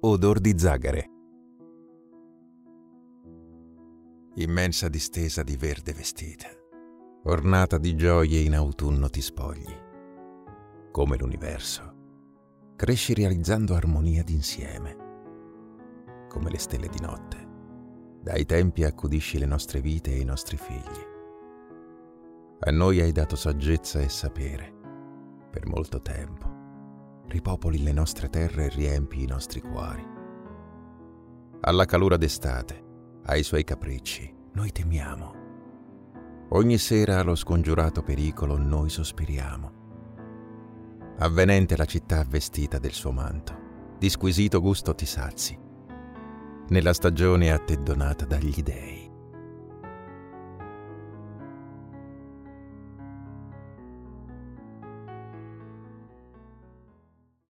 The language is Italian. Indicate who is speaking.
Speaker 1: Odor di zagare. Immensa distesa di verde vestita, ornata di gioie in autunno ti spogli. Come l'universo, cresci realizzando armonia d'insieme. Come le stelle di notte, dai tempi accudisci le nostre vite e i nostri figli. A noi hai dato saggezza e sapere, per molto tempo. Ripopoli le nostre terre e riempi i nostri cuori. Alla calura d'estate, ai suoi capricci, noi temiamo. Ogni sera allo scongiurato pericolo noi sospiriamo. Avvenente la città vestita del suo manto, di squisito gusto ti sazi, nella stagione a te donata dagli dei.